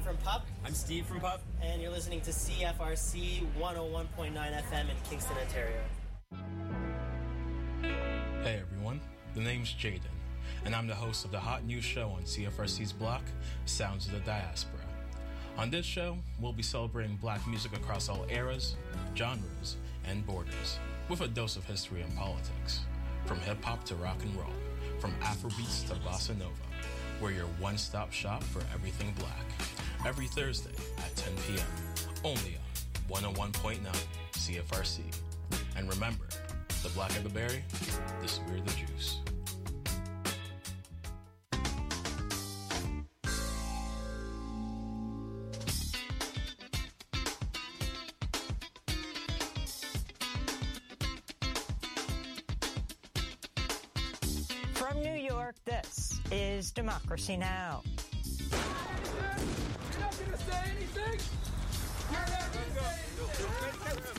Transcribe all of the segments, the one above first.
from PUP. I'm Steve from PUP. And you're listening to CFRC 101.9 FM in Kingston, Ontario. Hey everyone, the name's Jaden, and I'm the host of the hot news show on CFRC's block, Sounds of the Diaspora. On this show, we'll be celebrating black music across all eras, genres, and borders, with a dose of history and politics. From hip-hop to rock and roll, from Afrobeats to bossa nova, we're your one-stop shop for everything black. Every Thursday at 10 p.m., only on 101.9 CFRC. And remember, the blacker the berry, the sweeter the juice. From New York, this is Democracy Now! You're not going to say anything? You're not going to say anything?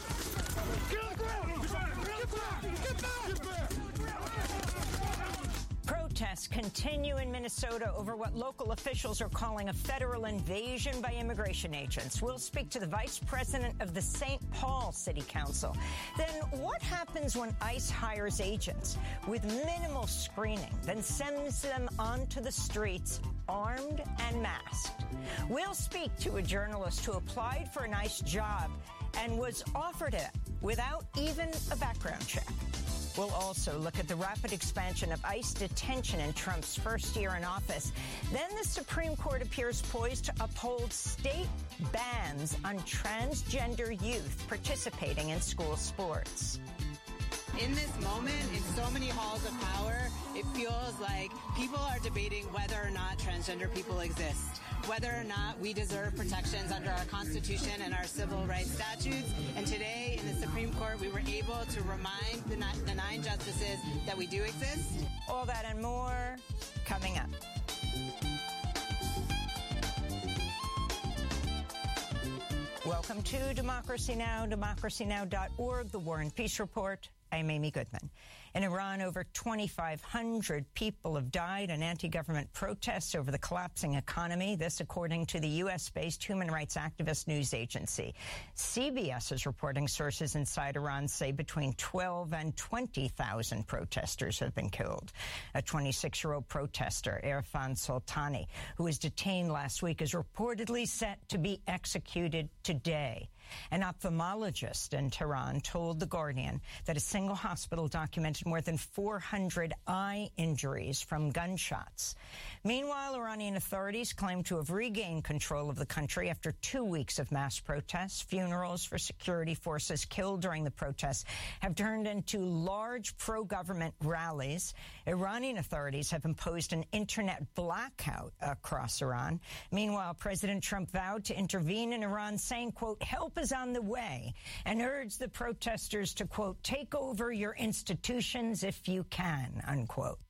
Protests continue in Minnesota over what local officials are calling a federal invasion by immigration agents. We'll speak to the vice president of the St. Paul City Council. Then what happens when ICE hires agents with minimal screening, then sends them onto the streets armed and masked? We'll speak to a journalist who applied for an ICE job and was offered it without even a background check. We'll also look at the rapid expansion of ICE detention in Trump's first year in office. Then the Supreme Court appears poised to uphold state bans on transgender youth participating in school sports. In this moment, in so many halls of power, it feels like people are debating whether or not transgender people exist, whether or not we deserve protections under our Constitution and our civil rights statutes. And today, in the Supreme Court, we were able to remind the 9 justices that we do exist. All that and more coming up. Welcome to Democracy Now!, democracynow.org, the War and Peace Report. I'm Amy Goodman. In Iran, over 2,500 people have died in anti-government protests over the collapsing economy. This, according to the U.S.-based human rights activist news agency. CBS is reporting sources inside Iran say between 12 and 20,000 protesters have been killed. A 26-year-old protester, Irfan Soltani, who was detained last week, is reportedly set to be executed today. An ophthalmologist in Tehran told The Guardian that a single hospital documented more than 400 eye injuries from gunshots. Meanwhile, Iranian authorities claim to have regained control of the country after 2 weeks of mass protests. Funerals for security forces killed during the protests have turned into large pro-government rallies. Iranian authorities have imposed an internet blackout across Iran. Meanwhile, President Trump vowed to intervene in Iran, saying, quote, help is on the way, and urged the protesters to, quote, take over your institutions if you can, unquote.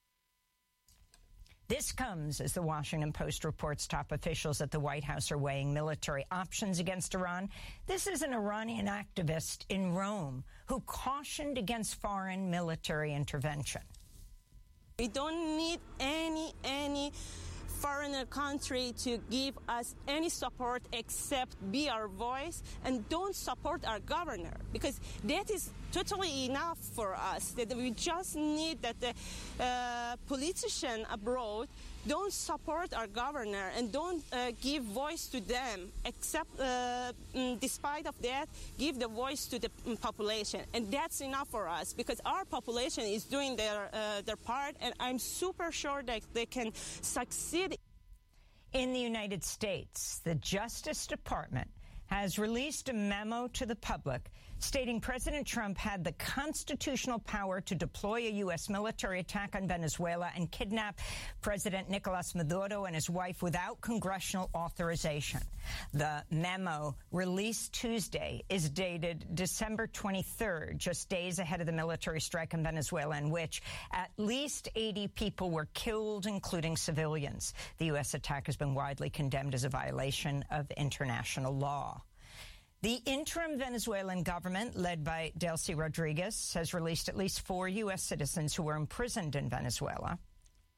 This comes as the Washington Post reports top officials at the White House are weighing military options against Iran. This is an Iranian activist in Rome who cautioned against foreign military intervention. We don't need any foreign country to give us any support except be our voice, and don't support our governor, because that is totally enough for us. That we just need that the politician abroad don't support our governor and don't give voice to them, except despite of that, give the voice to the population. And that's enough for us, because our population is doing their part, and I'm super sure that they can succeed. In the United States, the Justice Department has released a memo to the public stating President Trump had the constitutional power to deploy a U.S. military attack on Venezuela and kidnap President Nicolas Maduro and his wife without congressional authorization. The memo, released Tuesday, is dated December 23rd, just days ahead of the military strike in Venezuela, in which at least 80 people were killed, including civilians. The U.S. attack has been widely condemned as a violation of international law. The interim Venezuelan government, led by Delcy Rodriguez, has released at least 4 U.S. citizens who were imprisoned in Venezuela.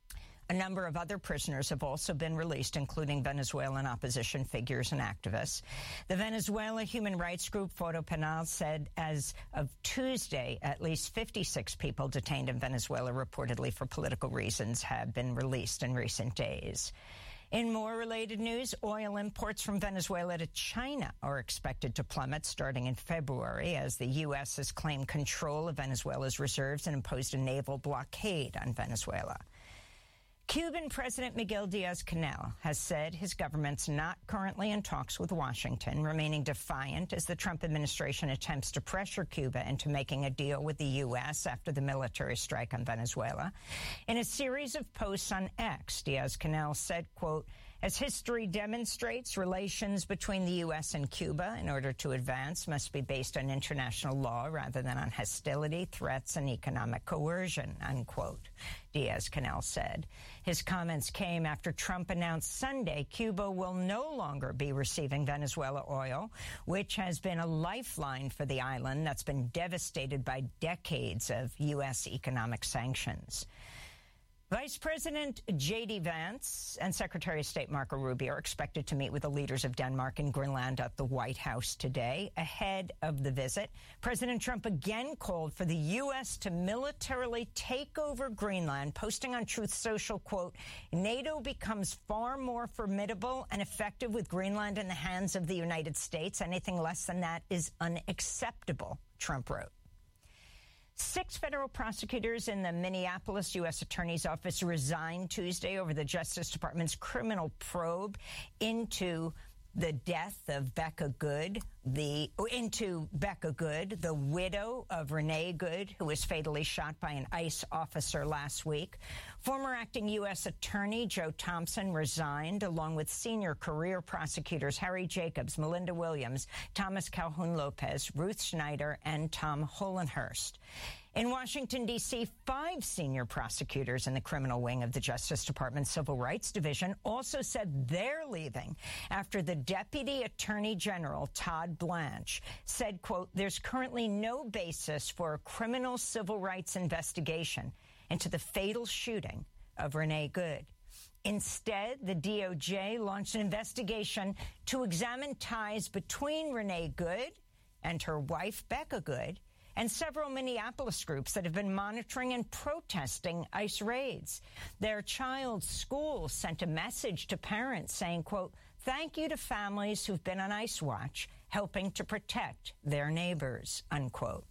A number of other prisoners have also been released, including Venezuelan opposition figures and activists. The Venezuela human rights group Foro Penal said as of Tuesday, at least 56 people detained in Venezuela reportedly for political reasons have been released in recent days. In more related news, oil imports from Venezuela to China are expected to plummet starting in February as the U.S. has claimed control of Venezuela's reserves and imposed a naval blockade on Venezuela. Cuban President Miguel Diaz-Canel has said his government's not currently in talks with Washington, remaining defiant as the Trump administration attempts to pressure Cuba into making a deal with the U.S. after the military strike on Venezuela. In a series of posts on X, Diaz-Canel said, quote, "As history demonstrates, relations between the U.S. and Cuba, in order to advance, must be based on international law rather than on hostility, threats, and economic coercion," unquote, Diaz-Canel said. His comments came after Trump announced Sunday Cuba will no longer be receiving Venezuela oil, which has been a lifeline for the island that's been devastated by decades of U.S. economic sanctions. Vice President J.D. Vance and Secretary of State Marco Rubio are expected to meet with the leaders of Denmark and Greenland at the White House today. Ahead of the visit, President Trump again called for the U.S. to militarily take over Greenland, posting on Truth Social, quote, "NATO becomes far more formidable and effective with Greenland in the hands of the United States. Anything less than that is unacceptable," Trump wrote. 6 federal prosecutors in the Minneapolis U.S. Attorney's Office resigned Tuesday over the Justice Department's criminal probe into the death of Becca Good, the widow of Renee Good, who was fatally shot by an ICE officer last week. Former acting U.S. Attorney Joe Thompson resigned, along with senior career prosecutors Harry Jacobs, Melinda Williams, Thomas Calhoun Lopez, Ruth Schneider, and Tom Hollenhurst. In Washington, D.C., 5 senior prosecutors in the criminal wing of the Justice Department's Civil Rights Division also said they're leaving after the Deputy Attorney General, Todd Blanche, said, quote, "There's currently no basis for a criminal civil rights investigation into the fatal shooting of Renee Good. Instead, the DOJ launched an investigation to examine ties between Renee Good and her wife, Becca Good, and several Minneapolis groups that have been monitoring and protesting ICE raids. Their child's school sent a message to parents saying, quote, "Thank you to families who've been on ICE watch, helping to protect their neighbors," unquote.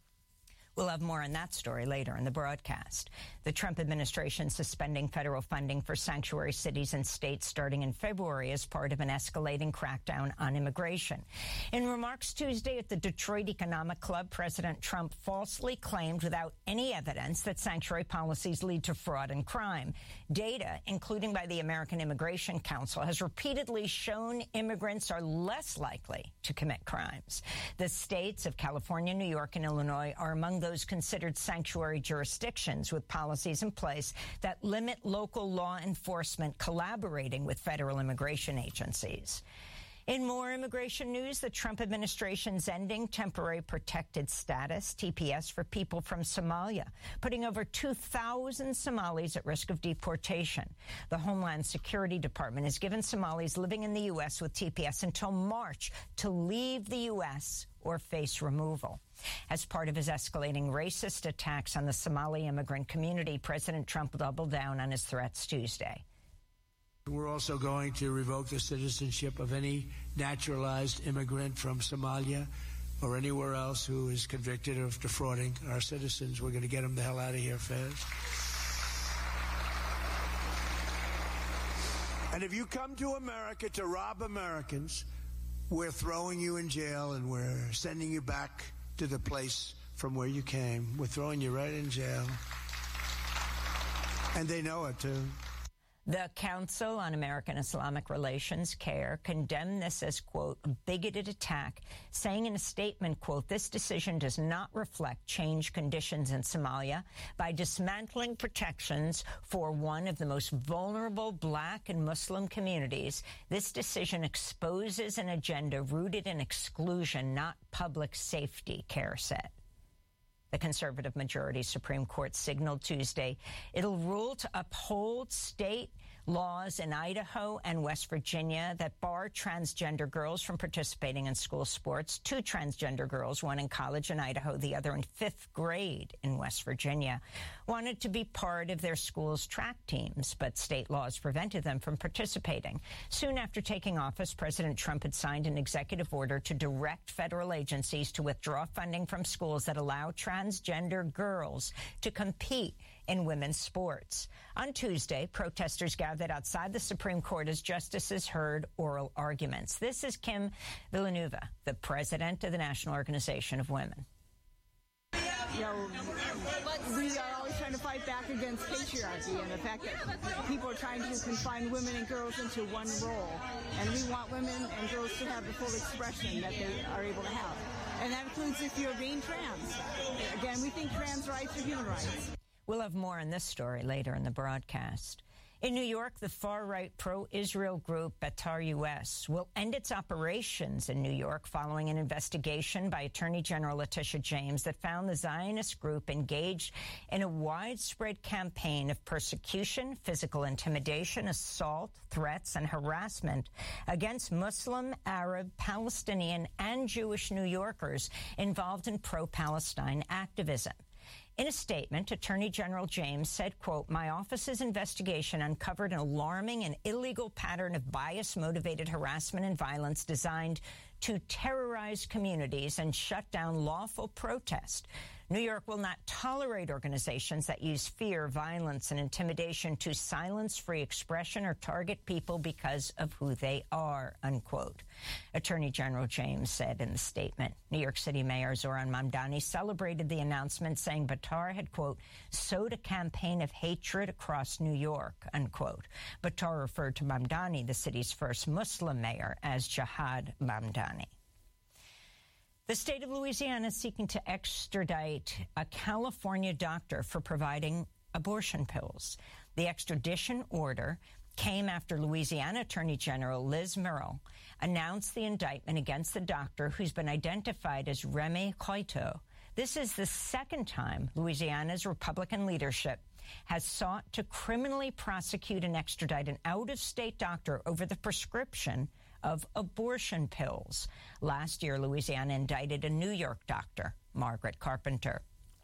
We'll have more on that story later in the broadcast. The Trump administration suspending federal funding for sanctuary cities and states starting in February as part of an escalating crackdown on immigration. In remarks Tuesday at the Detroit Economic Club, President Trump falsely claimed without any evidence that sanctuary policies lead to fraud and crime. Data, including by the American Immigration Council, has repeatedly shown immigrants are less likely to commit crimes. The states of California, New York, and Illinois are among those considered sanctuary jurisdictions with policies in place that limit local law enforcement collaborating with federal immigration agencies. In more immigration news, the Trump administration's ending temporary protected status, TPS, for people from Somalia, putting over 2,000 Somalis at risk of deportation. The Homeland Security Department has given Somalis living in the U.S. with TPS until March to leave the U.S. or face removal. As part of his escalating racist attacks on the Somali immigrant community, President Trump doubled down on his threats Tuesday. We're also going to revoke the citizenship of any naturalized immigrant from Somalia or anywhere else who is convicted of defrauding our citizens. We're going to get them the hell out of here fast. And if you come to America to rob Americans, we're throwing you in jail and we're sending you back to the place from where you came. We're throwing you right in jail. And they know it, too. The Council on American Islamic Relations, CAIR, condemned this as, quote, a bigoted attack, saying in a statement, quote, "This decision does not reflect changed conditions in Somalia by dismantling protections for one of the most vulnerable Black and Muslim communities. This decision exposes an agenda rooted in exclusion, not public safety," CAIR said. The conservative majority Supreme Court signaled Tuesday it'll rule to uphold state laws in Idaho and West Virginia that bar transgender girls from participating in school sports. 2 transgender girls, one in college in Idaho, the other in 5th grade in West Virginia, wanted to be part of their school's track teams, but state laws prevented them from participating. Soon after taking office, President Trump had signed an executive order to direct federal agencies to withdraw funding from schools that allow transgender girls to compete in women's sports. On Tuesday, protesters gathered outside the Supreme Court as justices heard oral arguments. This is Kim Villanueva, the president of the National Organization of Women. You know, we are always trying to fight back against patriarchy and the fact that people are trying to confine women and girls into one role. And we want women and girls to have the full expression that they are able to have. And that includes if you're being trans. Again, we think trans rights are human rights. We'll have more on this story later in the broadcast. In New York, the far-right pro-Israel group Betar US will end its operations in New York following an investigation by Attorney General Letitia James that found the Zionist group engaged in a widespread campaign of persecution, physical intimidation, assault, threats, and harassment against Muslim, Arab, Palestinian, and Jewish New Yorkers involved in pro-Palestine activism. In a statement, Attorney General James said, quote, "My office's investigation uncovered an alarming and illegal pattern of bias-motivated harassment and violence designed to terrorize communities and shut down lawful protest. New York will not tolerate organizations that use fear, violence, and intimidation to silence free expression or target people because of who they are," unquote. Attorney General James said in the statement. New York City Mayor Zohran Mamdani celebrated the announcement, saying Betar had, quote, "sowed a campaign of hatred across New York," unquote. Betar referred to Mamdani, the city's first Muslim mayor, as Jihad Mamdani. The state of Louisiana is seeking to extradite a California doctor for providing abortion pills. The extradition order came after Louisiana Attorney General Liz Murrill announced the indictment against the doctor who's been identified as Remy Coito. This is the second time Louisiana's Republican leadership has sought to criminally prosecute and extradite an out-of-state doctor over the prescription of abortion pills. Last year, Louisiana indicted a New York doctor, Margaret Carpenter.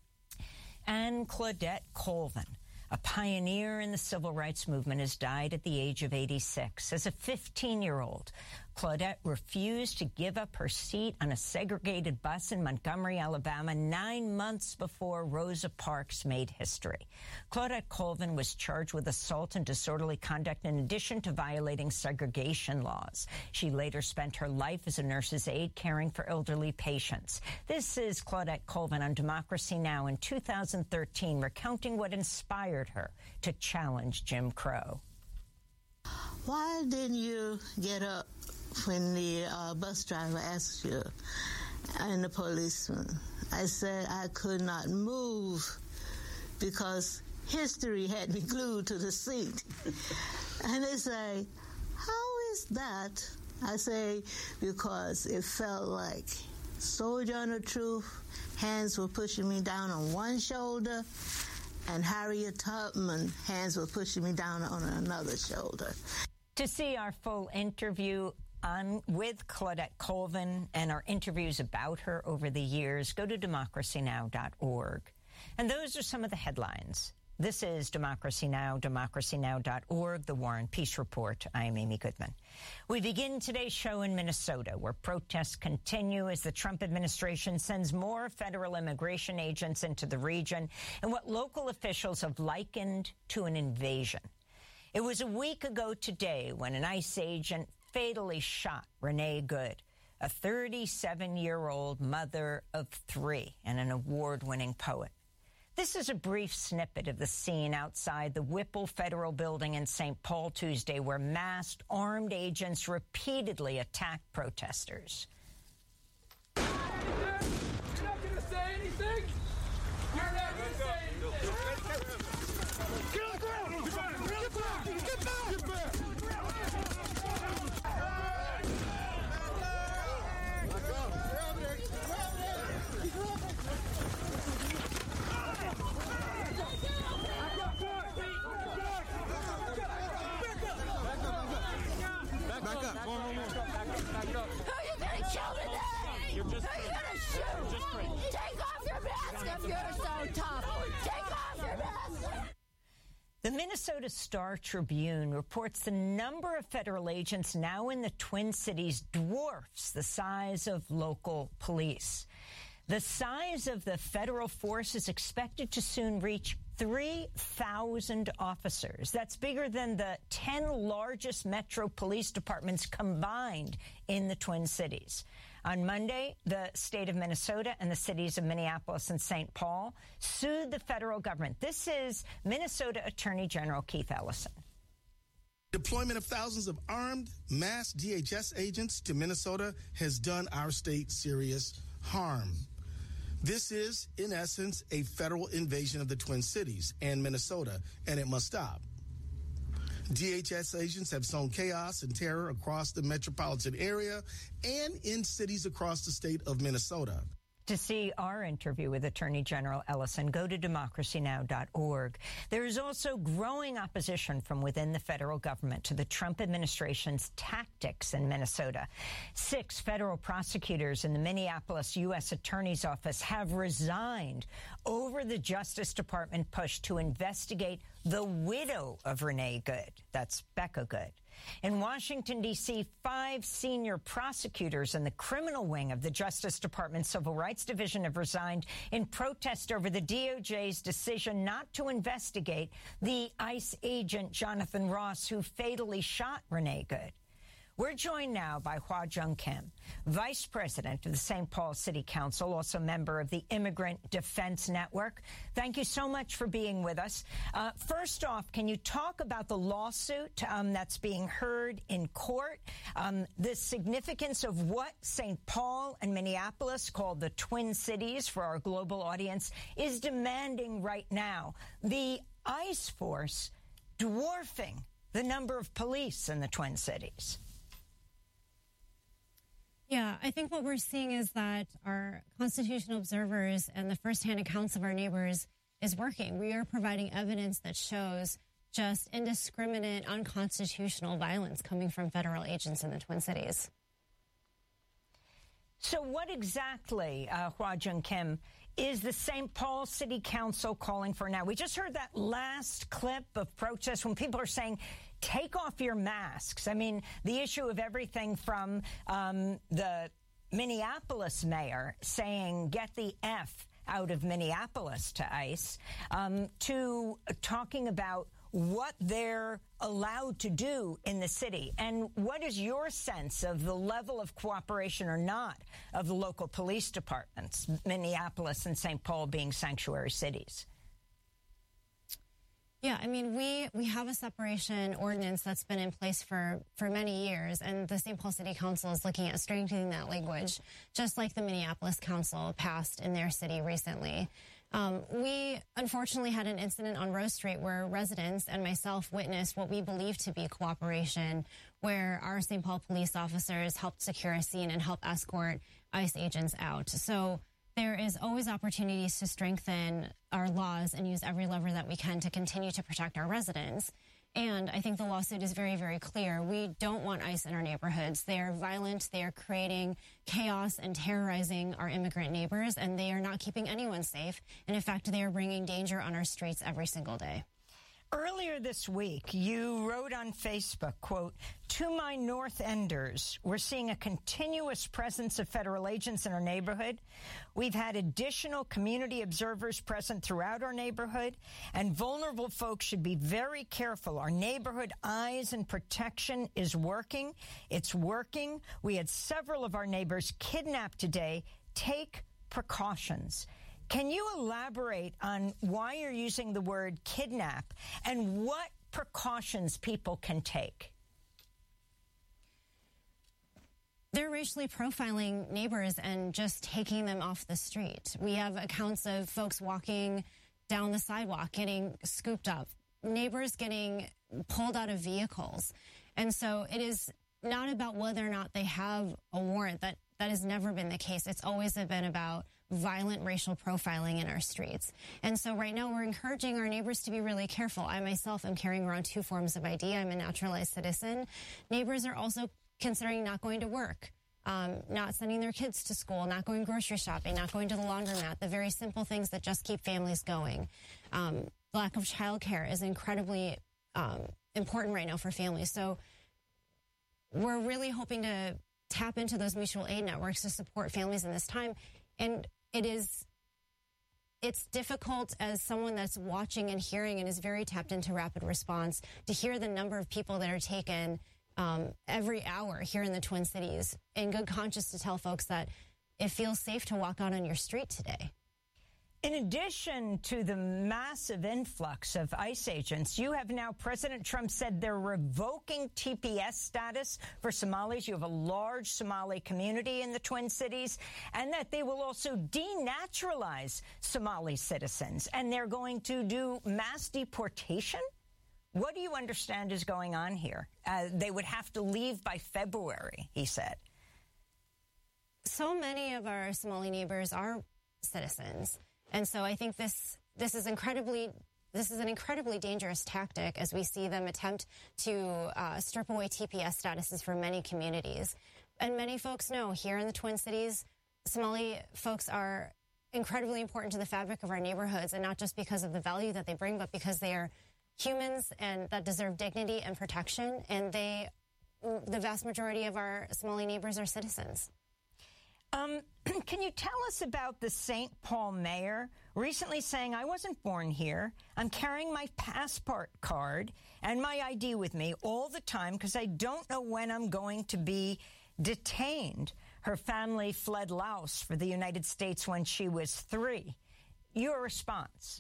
And Claudette Colvin, a pioneer in the civil rights movement, has died at the age of 86. As a 15-year-old, Claudette refused to give up her seat on a segregated bus in Montgomery, Alabama, 9 months before Rosa Parks made history. Claudette Colvin was charged with assault and disorderly conduct in addition to violating segregation laws. She later spent her life as a nurse's aide caring for elderly patients. This is Claudette Colvin on Democracy Now! In 2013, recounting what inspired her to challenge Jim Crow. Why didn't you get up when the bus driver asked you and the policeman? I said I could not move because history had me glued to the seat. And they say, how is that? I say, because it felt like Soldier on the Truth, hands were pushing me down on one shoulder, and Harriet Tubman, hands were pushing me down on another shoulder. To see our full interview with Claudette Colvin and our interviews about her over the years, go to democracynow.org. And those are some of the headlines. This is Democracy Now!, democracynow.org, the War and Peace Report. I'm Amy Goodman. We begin today's show in Minnesota, where protests continue as the Trump administration sends more federal immigration agents into the region in what local officials have likened to an invasion. It was a week ago today when an ICE agent fatally shot Renee Good, a 37-year-old mother of 3 and an award-winning poet. This is a brief snippet of the scene outside the Whipple Federal Building in St. Paul Tuesday, where masked armed agents repeatedly attacked protesters. You're not going to say anything? You're not going to say anything. Get on the ground! Get back! Get back! Get back! Get back! Back up. Who are you gonna kill today? You're just Who are you gonna shoot? Take off your mask if you're so tough. Take off your mask. The Minnesota Star Tribune reports the number of federal agents now in the Twin Cities dwarfs the size of local police. The size of the federal force is expected to soon reach 3,000 officers. That's bigger than the 10 largest metro police departments combined in the Twin Cities. On Monday, the state of Minnesota and the cities of Minneapolis and St. Paul sued the federal government. This is Minnesota Attorney General Keith Ellison. Deployment of thousands of armed, masked DHS agents to Minnesota has done our state serious harm. This is, in essence, a federal invasion of the Twin Cities and Minnesota, and it must stop. DHS agents have sown chaos and terror across the metropolitan area and in cities across the state of Minnesota. To see our interview with Attorney General Ellison, go to democracynow.org. There is also growing opposition from within the federal government to the Trump administration's tactics in Minnesota. 6 federal prosecutors in the Minneapolis U.S. Attorney's Office have resigned over the Justice Department push to investigate the widow of Renee Good. That's Becca Good. In Washington, D.C., 5 senior prosecutors in the criminal wing of the Justice Department Civil Rights Division have resigned in protest over the DOJ's decision not to investigate the ICE agent Jonathan Ross, who fatally shot Renee Good. We're joined now by Hwa Jung Kim, Vice President of the St. Paul City Council, also member of the Immigrant Defense Network. Thank you so much for being with us. First off, can you talk about the lawsuit that's being heard in court, the significance of what St. Paul and Minneapolis, called the Twin Cities for our global audience, is demanding right now? The ICE force dwarfing the number of police in the Twin Cities. Yeah, I think what we're seeing is that our constitutional observers and the firsthand accounts of our neighbors is working. We are providing evidence that shows just indiscriminate, unconstitutional violence coming from federal agents in the Twin Cities. So what exactly, Hwa Jung Kim, is the St. Paul City Council calling for now? We just heard that last clip of protest when people are saying, take off your masks. I mean, the issue of everything from the Minneapolis mayor saying, get the F out of Minneapolis to ICE, to talking about what they're allowed to do in the city. And what is your sense of the level of cooperation or not of the local police departments, Minneapolis and St. Paul being sanctuary cities? Yeah, I mean, we have a separation ordinance that's been in place for many years, and the St. Paul City Council is looking at strengthening that language, just like the Minneapolis Council passed in their city recently. We unfortunately had an incident on Rose Street where residents and myself witnessed what we believe to be cooperation, where our St. Paul police officers helped secure a scene and help escort ICE agents out. So there is always opportunities to strengthen our laws and use every lever that we can to continue to protect our residents. And I think the lawsuit is very, very clear. We don't want ICE in our neighborhoods. They are violent. They are creating chaos and terrorizing our immigrant neighbors, and they are not keeping anyone safe. And in fact, they are bringing danger on our streets every single day. Earlier this week, you wrote on Facebook, quote, to my North Enders, we're seeing a continuous presence of federal agents in our neighborhood. We've had additional community observers present throughout our neighborhood, and vulnerable folks should be very careful. Our neighborhood eyes and protection is working. It's working. We had several of our neighbors kidnapped today. Take precautions. Can you elaborate on why you're using the word kidnap and what precautions people can take? They're racially profiling neighbors and just taking them off the street. We have accounts of folks walking down the sidewalk, getting scooped up, neighbors getting pulled out of vehicles. And so it is not about whether or not they have a warrant. That has never been the case. It's always been about violent racial profiling in our streets. And so right now we're encouraging our neighbors to be really careful. I myself am carrying around 2 forms of ID. I'm a naturalized citizen. Neighbors are also considering not going to work, not sending their kids to school, not going grocery shopping, not going to the laundromat, the very simple things that just keep families going. Lack of childcare is incredibly important right now for families. So we're really hoping to tap into those mutual aid networks to support families in this time. And it's difficult as someone that's watching and hearing and is very tapped into rapid response to hear the number of people that are taken every hour here in the Twin Cities, in good conscience to tell folks that it feels safe to walk out on your street today. In addition to the massive influx of ICE agents, you have now, President Trump said they're revoking TPS status for Somalis. You have a large Somali community in the Twin Cities, and that they will also denaturalize Somali citizens, and they're going to do mass deportation? What do you understand is going on here? They would have to leave by February, he said. So many of our Somali neighbors are citizens. And so I think this is an incredibly dangerous tactic as we see them attempt to strip away TPS statuses for many communities. And many folks know here in the Twin Cities, Somali folks are incredibly important to the fabric of our neighborhoods, and not just because of the value that they bring, but because they are humans and that deserve dignity and protection. And the vast majority of our Somali neighbors are citizens. Can you tell us about the St. Paul mayor recently saying, I wasn't born here. I'm carrying my passport card and my ID with me all the time because I don't know when I'm going to be detained. Her family fled Laos for the United States when she was 3. Your response?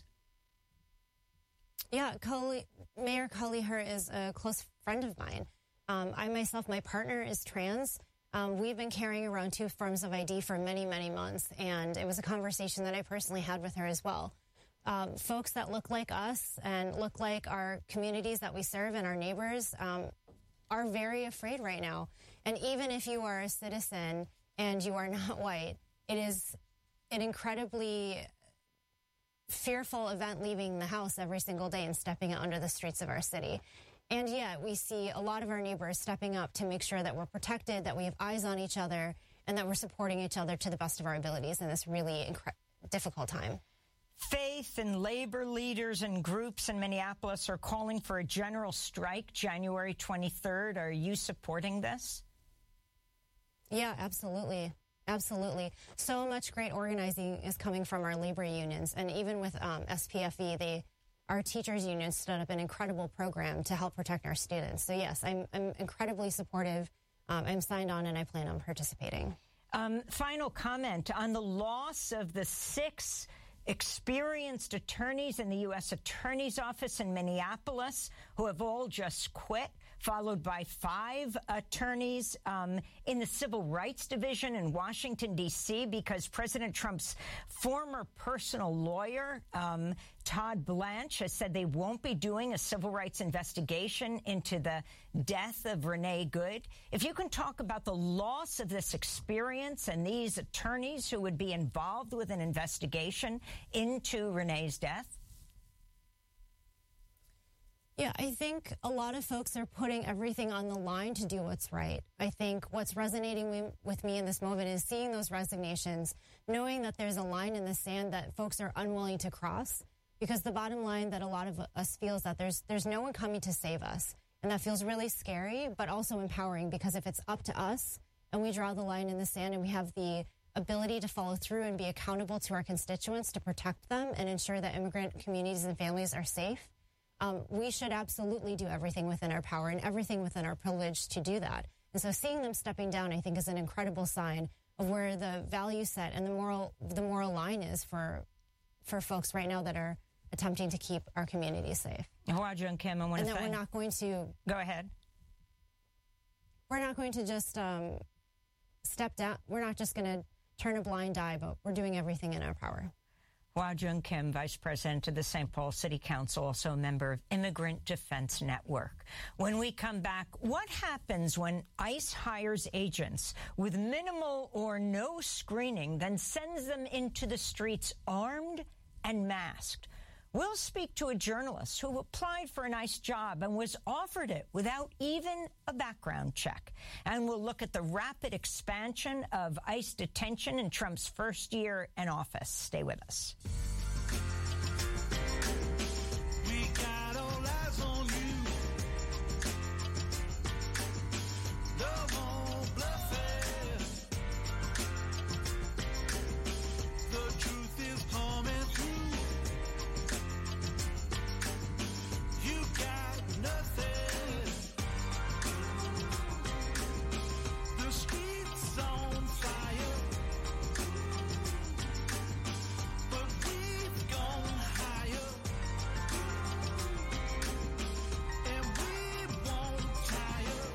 Yeah, Mayor Kaliher is a close friend of mine. I myself, my partner is trans. We've been carrying around 2 forms of ID for many, many months, and it was a conversation that I personally had with her as well. Folks that look like us and look like our communities that we serve and our neighbors are very afraid right now. And even if you are a citizen and you are not white, it is an incredibly fearful event leaving the house every single day and stepping out onto the streets of our city. And yet we see a lot of our neighbors stepping up to make sure that we're protected, that we have eyes on each other, and that we're supporting each other to the best of our abilities in this really difficult time. Faith and labor leaders and groups in Minneapolis are calling for a general strike January 23rd. Are you supporting this? Yeah, absolutely. Absolutely. So much great organizing is coming from our labor unions. And even with SPFE, our teachers union stood up an incredible program to help protect our students. So yes, I'm incredibly supportive. I'm signed on and I plan on participating. Final comment on the loss of the 6 experienced attorneys in the U.S. Attorney's Office in Minneapolis who have all just quit, followed by 5 attorneys in the Civil Rights Division in Washington, D.C., because President Trump's former personal lawyer, Todd Blanche, has said they won't be doing a civil rights investigation into the death of Renee Good. If you can talk about the loss of this experience and these attorneys who would be involved with an investigation into Renee's death. Yeah, I think a lot of folks are putting everything on the line to do what's right. I think what's resonating with me in this moment is seeing those resignations, knowing that there's a line in the sand that folks are unwilling to cross, because the bottom line that a lot of us feel is that there's no one coming to save us. And that feels really scary, but also empowering, because if it's up to us and we draw the line in the sand and we have the ability to follow through and be accountable to our constituents to protect them and ensure that immigrant communities and families are safe, we should absolutely do everything within our power and everything within our privilege to do that. And so seeing them stepping down, I think, is an incredible sign of where the value set and the moral line is for folks right now that are attempting to keep our communities safe. Hwa Jung Kim, I want to thank. And that we're not going to... Go ahead. We're not going to just step down. We're not just going to turn a blind eye, but we're doing everything in our power. Hwa Jung Kim, Vice President of the St. Paul City Council, also a member of Immigrant Defense Network. When we come back, what happens when ICE hires agents with minimal or no screening, then sends them into the streets armed and masked? We'll speak to a journalist who applied for a nice job and was offered it without even a background check. And we'll look at the rapid expansion of ICE detention in Trump's first year in office. Stay with us. We got all eyes on you. No more bluffing. The truth is coming through. You got nothing. The streets on fire, but we've gone higher, and we won't tire.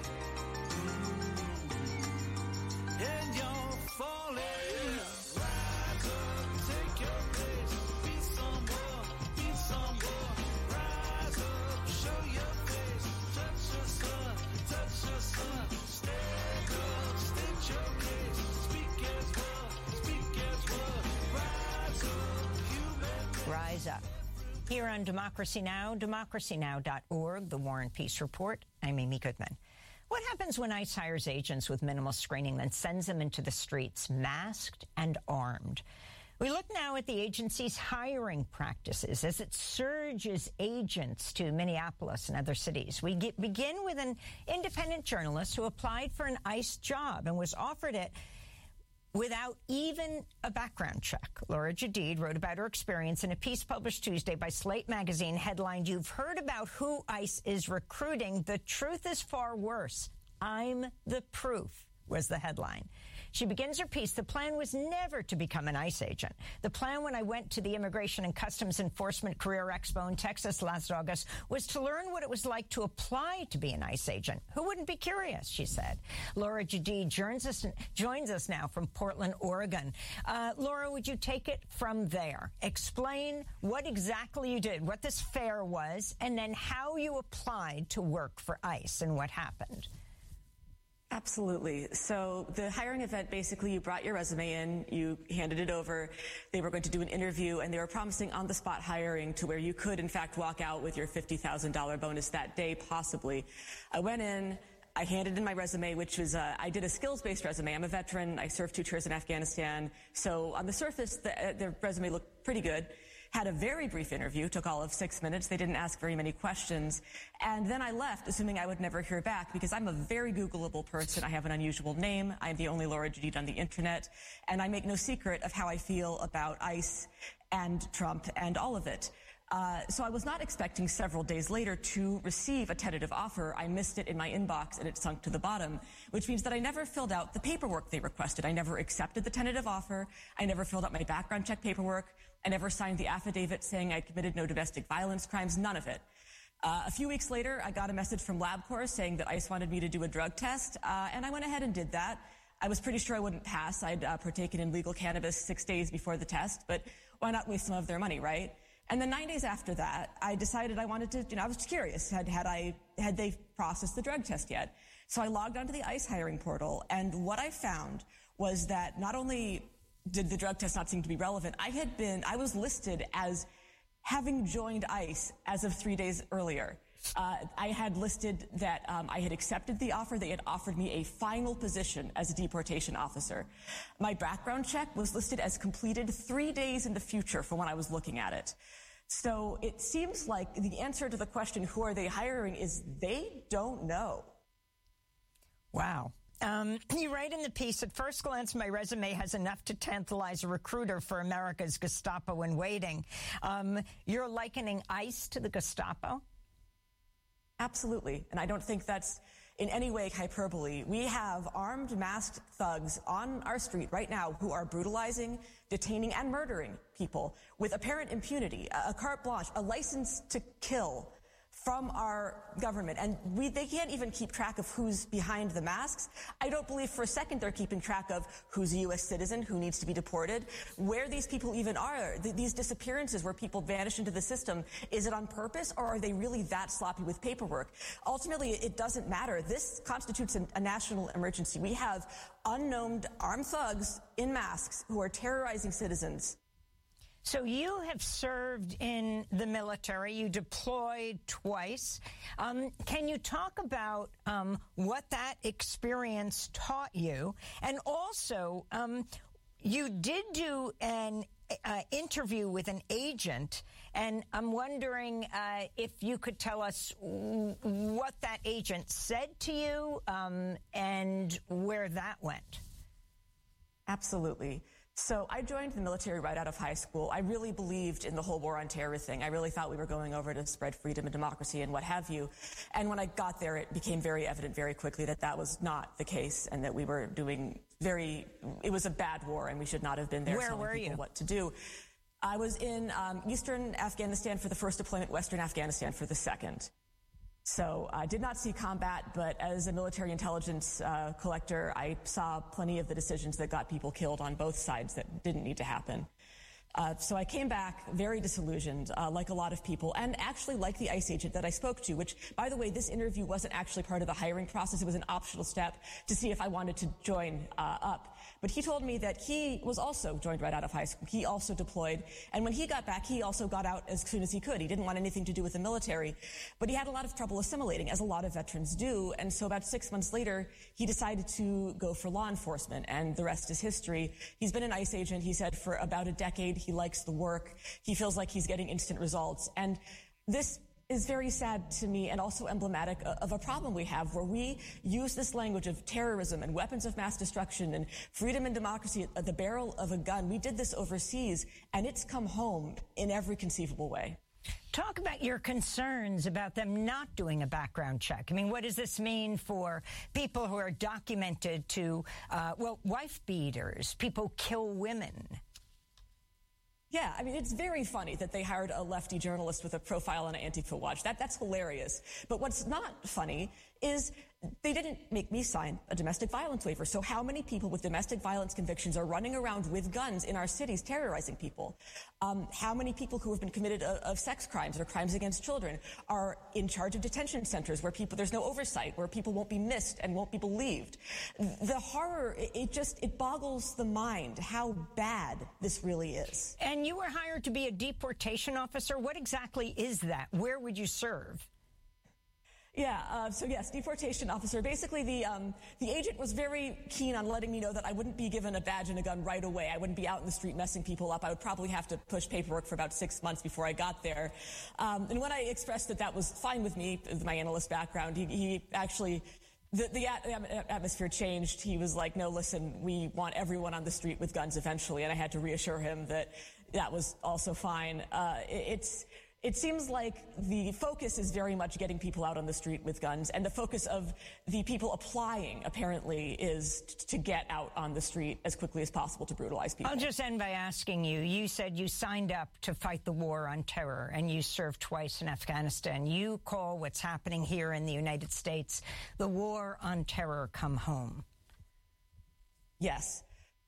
And you're falling. Rise up, take your place, be somewhere, rise up, show your face, touch the sun, stand up, state your case, speak as well, rise up, human. Rise up. Here on Democracy Now!, democracynow.org, The War and Peace Report. I'm Amy Goodman. What happens when ICE hires agents with minimal screening, then sends them into the streets masked and armed? We look now at the agency's hiring practices as it surges agents to Minneapolis and other cities. We begin with an independent journalist who applied for an ICE job and was offered it without even a background check. Laura Jadid wrote about her experience in a piece published Tuesday by Slate magazine headlined, "You've heard about who ICE is recruiting. The truth is far worse. I'm the proof," was the headline. She begins her piece, "The plan was never to become an ICE agent. The plan when I went to the Immigration and Customs Enforcement Career Expo in Texas last August was to learn what it was like to apply to be an ICE agent. Who wouldn't be curious?" she said. Laura Jadid joins us now from Portland, Oregon. Laura, would you take it from there? Explain what exactly you did, what this fair was, and then how you applied to work for ICE and what happened. Absolutely. So the hiring event, basically you brought your resume in, you handed it over, they were going to do an interview, and they were promising on-the-spot hiring to where you could, in fact, walk out with your $50,000 bonus that day, possibly. I went in, I handed in my resume, which was, I did a skills-based resume. I'm a veteran. I served 2 tours in Afghanistan. So on the surface, the resume looked pretty good. Had a very brief interview, took all of 6 minutes. They didn't ask very many questions. And then I left, assuming I would never hear back, because I'm a very Googleable person. I have an unusual name. I'm the only Laura Jadid on the internet. And I make no secret of how I feel about ICE and Trump and all of it. So I was not expecting several days later to receive a tentative offer. I missed it in my inbox and it sunk to the bottom, which means that I never filled out the paperwork they requested. I never accepted the tentative offer. I never filled out my background check paperwork. I never signed the affidavit saying I committed no domestic violence crimes, none of it. A few weeks later, I got a message from LabCorp saying that ICE wanted me to do a drug test, and I went ahead and did that. I was pretty sure I wouldn't pass. I'd partaken in legal cannabis 6 days before the test, but why not waste some of their money, right? And then 9 days after that, I decided I wanted to, I was curious, had they processed the drug test yet? So I logged onto the ICE hiring portal, and what I found was that not only did the drug test not seem to be relevant, I was listed as having joined ICE as of 3 days earlier. I had listed that I had accepted the offer. They had offered me a final position as a deportation officer. My background check was listed as completed 3 days in the future from when I was looking at it. So it seems like the answer to the question, who are they hiring, is they don't know. Wow. You write in the piece, at first glance, my resume has enough to tantalize a recruiter for America's Gestapo in waiting. You're likening ICE to the Gestapo? Absolutely. And I don't think that's in any way hyperbole. We have armed, masked thugs on our street right now who are brutalizing, detaining, and murdering people with apparent impunity, a carte blanche, a license to kill from our government. And they can't even keep track of who's behind the masks. I don't believe for a second they're keeping track of who's a U.S. citizen, who needs to be deported, where these people even are. These disappearances where people vanish into the system, is it on purpose, or are they really that sloppy with paperwork? Ultimately, it doesn't matter. This constitutes a national emergency. We have unknown armed thugs in masks who are terrorizing citizens. So you have served in the military. You deployed twice. Can you talk about what that experience taught you? And also, you did do an interview with an agent, and I'm wondering if you could tell us what that agent said to you and where that went. Absolutely. So I joined the military right out of high school. I really believed in the whole war on terror thing. I really thought we were going over to spread freedom and democracy and what have you. And when I got there, it became very evident very quickly that that was not the case and that we were doing it was a bad war and we should not have been there telling people what to do. I was in eastern Afghanistan for the first deployment, western Afghanistan for the second. So I did not see combat, but as a military intelligence collector, I saw plenty of the decisions that got people killed on both sides that didn't need to happen. So I came back very disillusioned, like a lot of people, and actually like the ICE agent that I spoke to, which, by the way, this interview wasn't actually part of the hiring process. It was an optional step to see if I wanted to join up. But he told me that he was also joined right out of high school. He also deployed. And when he got back, he also got out as soon as he could. He didn't want anything to do with the military. But he had a lot of trouble assimilating, as a lot of veterans do. And so about 6 months later, he decided to go for law enforcement. And the rest is history. He's been an ICE agent, he said, for about a decade. He likes the work. He feels like he's getting instant results. And this is very sad to me and also emblematic of a problem we have where we use this language of terrorism and weapons of mass destruction and freedom and democracy at the barrel of a gun. We did this overseas, and it's come home in every conceivable way. Talk about your concerns about them not doing a background check. I mean, what does this mean for people who are documented to, wife beaters, people kill women? Yeah, I mean, it's very funny that they hired a lefty journalist with a profile on Antifa Watch. That's hilarious. But what's not funny is they didn't make me sign a domestic violence waiver. So how many people with domestic violence convictions are running around with guns in our cities terrorizing people? How many people who have been committed of sex crimes or crimes against children are in charge of detention centers where there's no oversight, where people won't be missed and won't be believed? The horror, it boggles the mind how bad this really is. And you were hired to be a deportation officer. What exactly is that? Where would you serve? Yeah, so yes, deportation officer. Basically, the agent was very keen on letting me know that I wouldn't be given a badge and a gun right away. I wouldn't be out in the street messing people up. I would probably have to push paperwork for about 6 months before I got there. And when I expressed that was fine with me, with my analyst background, he actually... The atmosphere changed. He was like, no, listen, we want everyone on the street with guns eventually. And I had to reassure him that was also fine. It seems like the focus is very much getting people out on the street with guns, and the focus of the people applying, apparently, is to get out on the street as quickly as possible to brutalize people. I'll just end by asking you said you signed up to fight the war on terror, and you served twice in Afghanistan. You call what's happening here in the United States the war on terror come home. Yes.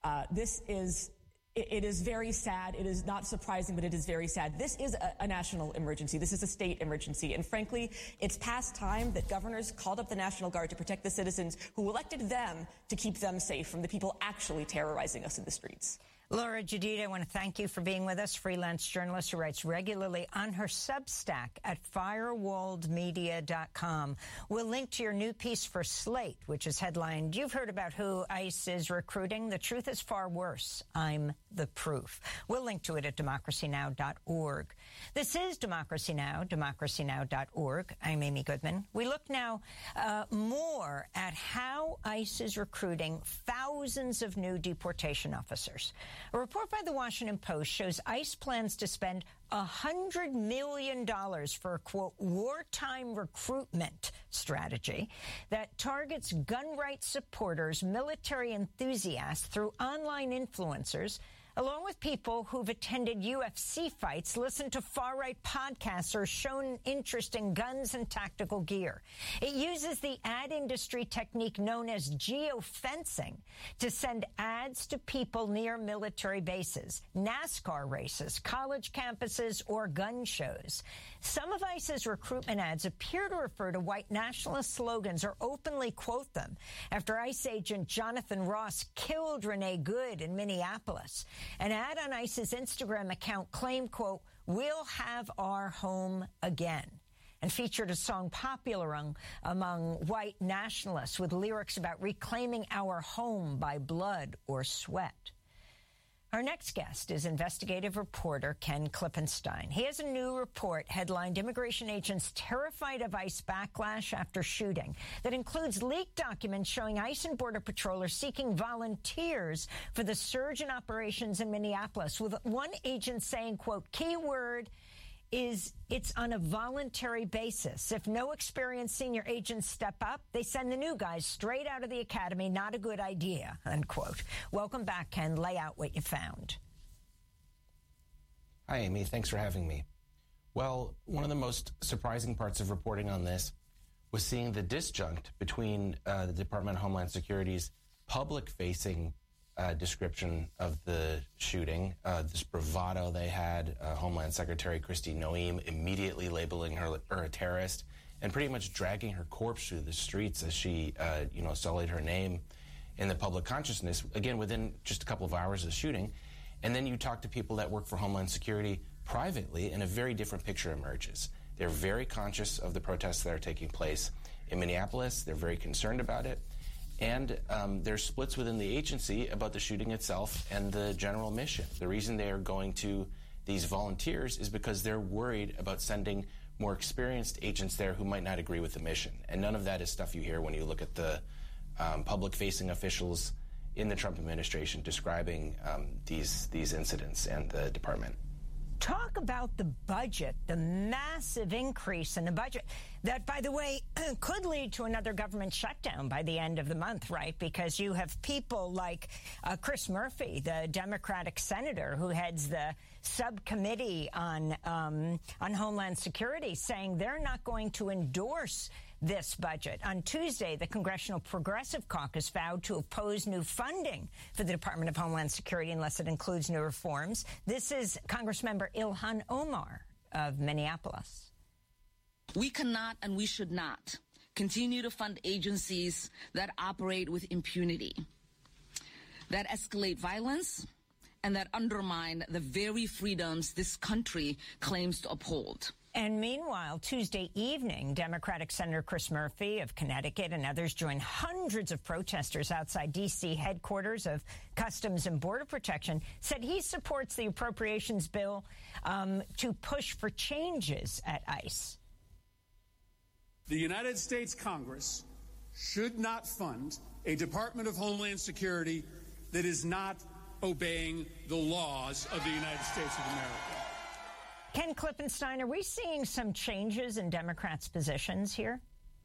It is very sad. It is not surprising, but it is very sad. This is a national emergency. This is a state emergency. And frankly, it's past time that governors called up the National Guard to protect the citizens who elected them to keep them safe from the people actually terrorizing us in the streets. Laura Jadid, I want to thank you for being with us, freelance journalist who writes regularly on her Substack at firewalledmedia.com. We'll link to your new piece for Slate, which is headlined, "You've heard about who ICE is recruiting. The truth is far worse. I'm the proof." We'll link to it at democracynow.org. This is Democracy Now!, democracynow.org. I'm Amy Goodman. We look now more at how ICE is recruiting thousands of new deportation officers. A report by the Washington Post shows ICE plans to spend $100 million for a, quote, wartime recruitment strategy that targets gun rights supporters, military enthusiasts through online influencers, along with people who've attended UFC fights, listened to far-right podcasts, or shown interest in guns and tactical gear. It uses the ad industry technique known as geofencing to send ads to people near military bases, NASCAR races, college campuses, or gun shows. Some of ICE's recruitment ads appear to refer to white nationalist slogans or openly quote them after ICE agent Jonathan Ross killed Renee Good in Minneapolis. An ad on ICE's Instagram account claimed, quote, "We'll have our home again," and featured a song popular among white nationalists with lyrics about reclaiming our home by blood or sweat. Our next guest is investigative reporter Ken Klippenstein. He has a new report headlined "Immigration Agents Terrified of ICE Backlash After Shooting" that includes leaked documents showing ICE and Border Patrollers seeking volunteers for the surge in operations in Minneapolis, with one agent saying, quote, "Keyword is it's on a voluntary basis. If no experienced senior agents step up, they send the new guys straight out of the academy. Not a good idea," unquote. Welcome back, Ken. Lay out what you found. Hi, Amy. Thanks for having me. Well, one of the most surprising parts of reporting on this was seeing the disjunct between the Department of Homeland Security's public-facing description of the shooting, this bravado they had, Homeland Secretary Kristi Noem immediately labeling her a terrorist and pretty much dragging her corpse through the streets as she, sullied her name in the public consciousness, again, within just a couple of hours of the shooting. And then you talk to people that work for Homeland Security privately, and a very different picture emerges. They're very conscious of the protests that are taking place in Minneapolis. They're very concerned about it. And there's splits within the agency about the shooting itself and the general mission. The reason they are going to these volunteers is because they're worried about sending more experienced agents there who might not agree with the mission. And none of that is stuff you hear when you look at the public-facing officials in the Trump administration describing these incidents and the department. Talk about the budget, the massive increase in the budget that, by the way, could lead to another government shutdown by the end of the month, right? Because you have people like Chris Murphy, the Democratic senator who heads the subcommittee on Homeland Security, saying they're not going to endorse this budget. On Tuesday, the Congressional Progressive Caucus vowed to oppose new funding for the Department of Homeland Security unless it includes new reforms. This is Congressmember Ilhan Omar of Minneapolis. We cannot and we should not continue to fund agencies that operate with impunity, that escalate violence, and that undermine the very freedoms this country claims to uphold. And meanwhile, Tuesday evening, Democratic Senator Chris Murphy of Connecticut and others joined hundreds of protesters outside D.C. headquarters of Customs and Border Protection, said he supports the appropriations bill to push for changes at ICE. The United States Congress should not fund a Department of Homeland Security that is not obeying the laws of the United States of America. Ken Klippenstein, are we seeing some changes in Democrats' positions here?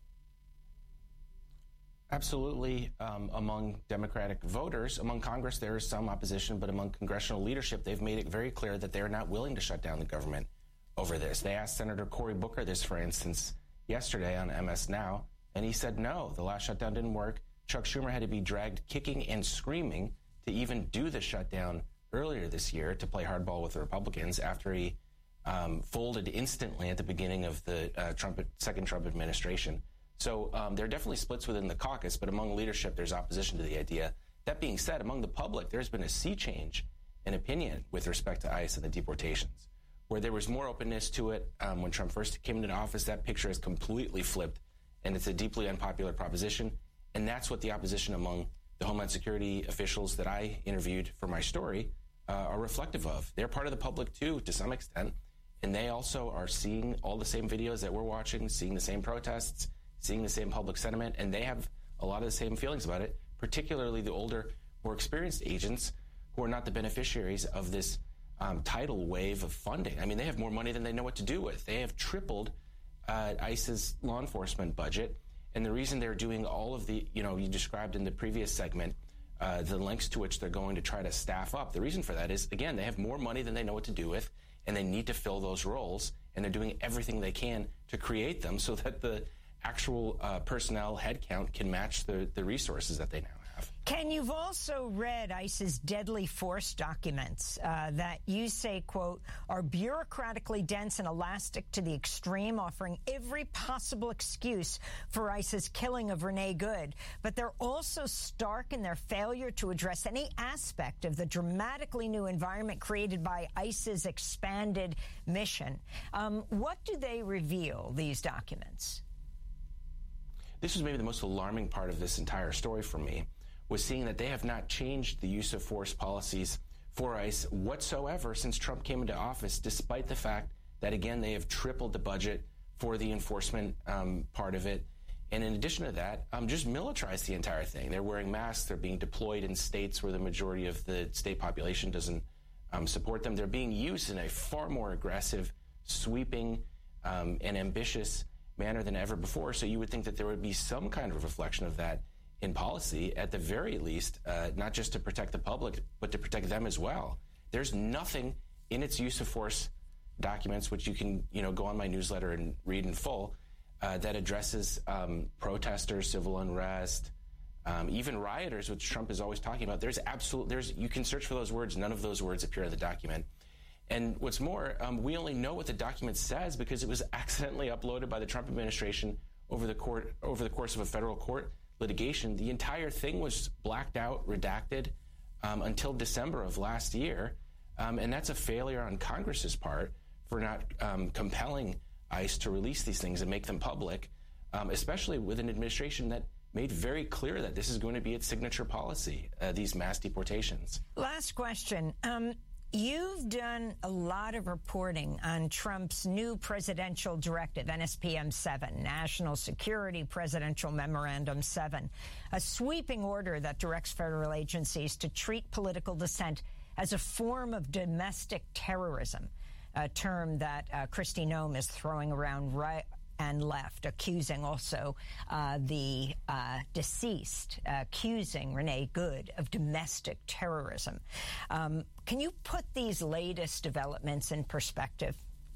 Absolutely. Among Democratic voters, among Congress, there is some opposition, but among congressional leadership, they've made it very clear that they're not willing to shut down the government over this. They asked Senator Cory Booker this, for instance, yesterday on MS Now, and he said no, the last shutdown didn't work. Chuck Schumer had to be dragged kicking and screaming to even do the shutdown earlier this year to play hardball with the Republicans after he folded instantly at the beginning of the second Trump administration. So there are definitely splits within the caucus, but among leadership, there's opposition to the idea. That being said, among the public, there's been a sea change in opinion with respect to ICE and the deportations. Where there was more openness to it when Trump first came into office, that picture has completely flipped, and it's a deeply unpopular proposition. And that's what the opposition among the Homeland Security officials that I interviewed for my story are reflective of. They're part of the public, too, to some extent. And they also are seeing all the same videos that we're watching, seeing the same protests, seeing the same public sentiment, and they have a lot of the same feelings about it, particularly the older, more experienced agents who are not the beneficiaries of this tidal wave of funding. I mean, they have more money than they know what to do with. They have tripled ICE's law enforcement budget, and the reason they're doing all of the, you described in the previous segment, the lengths to which they're going to try to staff up. The reason for that is, again, they have more money than they know what to do with, and they need to fill those roles, and they're doing everything they can to create them so that the actual personnel headcount can match the resources that they now have. have. Ken, you've also read ICE's deadly force documents that you say, quote, are bureaucratically dense and elastic to the extreme, offering every possible excuse for ICE's killing of Renee Good. But they're also stark in their failure to address any aspect of the dramatically new environment created by ICE's expanded mission. What do they reveal, these documents? This was maybe the most alarming part of this entire story for me, was seeing that they have not changed the use of force policies for ICE whatsoever since Trump came into office, despite the fact that, again, they have tripled the budget for the enforcement part of it. And in addition to that, just militarized the entire thing. They're wearing masks. They're being deployed in states where the majority of the state population doesn't support them. They're being used in a far more aggressive, sweeping, and ambitious manner than ever before. So you would think that there would be some kind of reflection of that in policy, at the very least, not just to protect the public, but to protect them as well. There's nothing in its use of force documents, which you can go on my newsletter and read in full, that addresses protesters, civil unrest, even rioters, which Trump is always talking about. You can search for those words. None of those words appear in the document. And what's more, we only know what the document says because it was accidentally uploaded by the Trump administration over the course of a federal court litigation. The entire thing was blacked out, redacted, until December of last year. And that's a failure on Congress's part for not compelling ICE to release these things and make them public, especially with an administration that made very clear that this is going to be its signature policy, these mass deportations. Last question. You've done a lot of reporting on Trump's new presidential directive, NSPM 7, National Security Presidential Memorandum 7, a sweeping order that directs federal agencies to treat political dissent as a form of domestic terrorism, a term that Kristi Noem is throwing around right and left, accusing also the deceased, accusing Renee Good of domestic terrorism. Can you put these latest developments in perspective?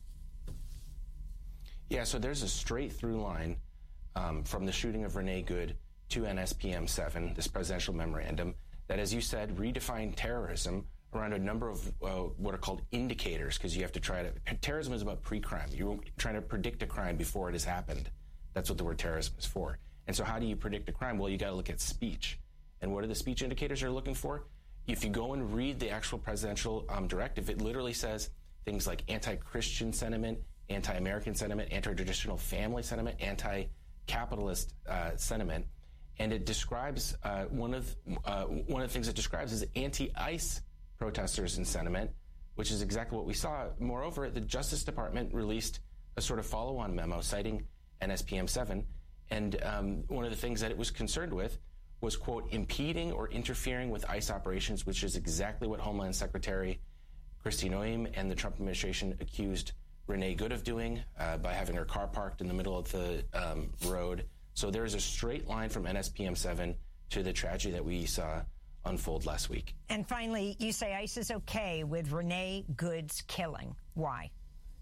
Yeah, so there's a straight through line from the shooting of Renee Good to NSPM 7, this presidential memorandum, that, as you said, redefined terrorism around a number of what are called indicators, because you have to terrorism is about pre-crime. You're trying to predict a crime before it has happened. That's what the word terrorism is for. And so how do you predict a crime? Well, you got to look at speech. And what are the speech indicators you're looking for? If you go and read the actual presidential directive, it literally says things like anti-Christian sentiment, anti-American sentiment, anti-traditional family sentiment, anti-capitalist sentiment. And it describes, one of the things it describes is anti-ICE protesters and sentiment, which is exactly what we saw. Moreover, the Justice Department released a sort of follow-on memo citing NSPM 7, and one of the things that it was concerned with was, quote, impeding or interfering with ICE operations, which is exactly what Homeland Secretary Kristi Noem and the Trump administration accused Renee Good of doing by having her car parked in the middle of the road. So there's a straight line from NSPM 7 to the tragedy that we saw unfold last week. And finally, you say ICE is okay with Renee Good's killing. Why?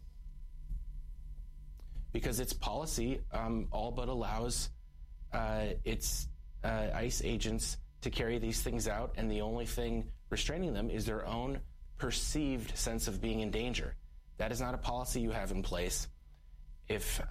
Because its policy all but allows its ICE agents to carry these things out, and the only thing restraining them is their own perceived sense of being in danger. That is not a policy you have in place if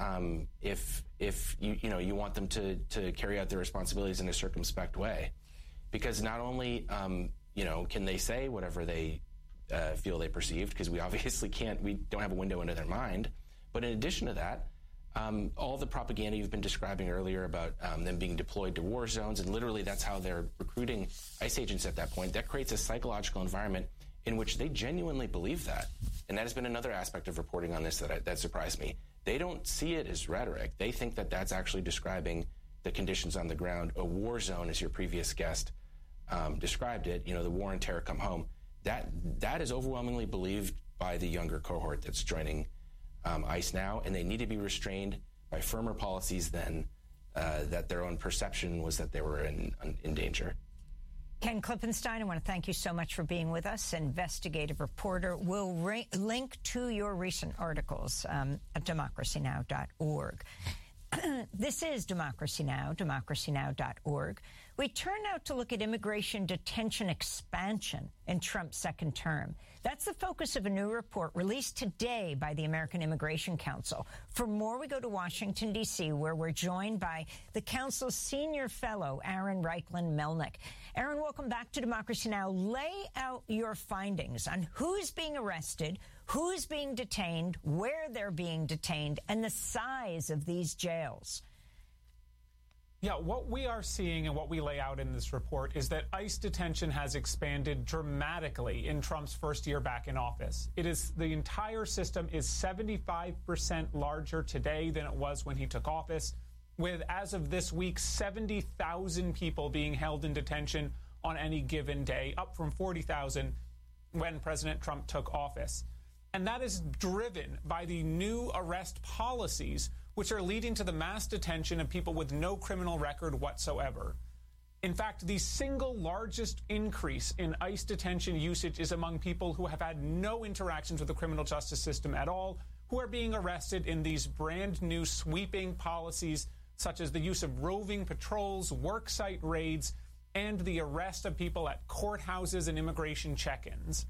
you want them to carry out their responsibilities in a circumspect way. Because not only, can they say whatever they feel they perceived, because we obviously we don't have a window into their mind. But in addition to that, all the propaganda you've been describing earlier about them being deployed to war zones, and literally that's how they're recruiting ICE agents at that point, that creates a psychological environment in which they genuinely believe that. And that has been another aspect of reporting on this that surprised me. They don't see it as rhetoric. They think that that's actually describing the conditions on the ground. A war zone, as your previous guest described it, the war and terror come home. That is overwhelmingly believed by the younger cohort that's joining ICE now, and they need to be restrained by firmer policies than that their own perception was that they were in danger. Ken Klippenstein, I want to thank you so much for being with us. Investigative reporter. We'll link to your recent articles at democracynow.org. This is Democracy Now!, democracynow.org. We turn now to look at immigration detention expansion in Trump's second term. That's the focus of a new report released today by the American Immigration Council. For more, we go to Washington, D.C., where we're joined by the Council's senior fellow, Aaron Reichlin-Melnick. Aaron, welcome back to Democracy Now! Lay out your findings on who's being arrested, who's being detained, where they're being detained, and the size of these jails. Yeah, what we are seeing and what we lay out in this report is that ICE detention has expanded dramatically in Trump's first year back in office. The entire system is 75% larger today than it was when he took office, with, as of this week, 70,000 people being held in detention on any given day, up from 40,000 when President Trump took office. And that is driven by the new arrest policies, which are leading to the mass detention of people with no criminal record whatsoever. In fact, the single largest increase in ICE detention usage is among people who have had no interactions with the criminal justice system at all, who are being arrested in these brand new sweeping policies, such as the use of roving patrols, worksite raids, and the arrest of people at courthouses and immigration check-ins.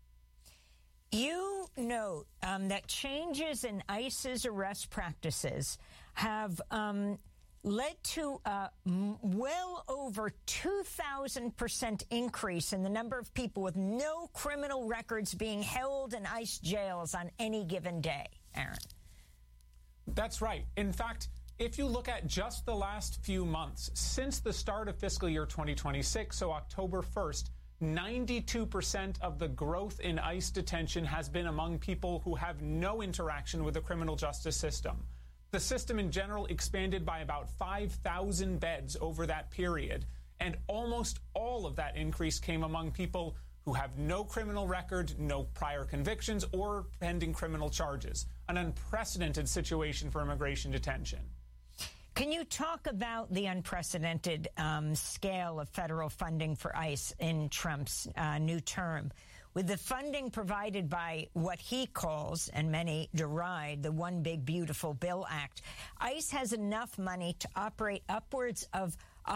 You note that changes in ICE's arrest practices have led to well over 2,000% increase in the number of people with no criminal records being held in ICE jails on any given day. Aaron. That's right. In fact, if you look at just the last few months, since the start of fiscal year 2026, so October 1st, 92% of the growth in ICE detention has been among people who have no interaction with the criminal justice system. The system in general expanded by about 5,000 beds over that period, and almost all of that increase came among people who have no criminal record, no prior convictions, or pending criminal charges. An unprecedented situation for immigration detention. Can you talk about the unprecedented scale of federal funding for ICE in Trump's new term? With the funding provided by what he calls, and many deride, the One Big Beautiful Bill Act, ICE has enough money to operate upwards of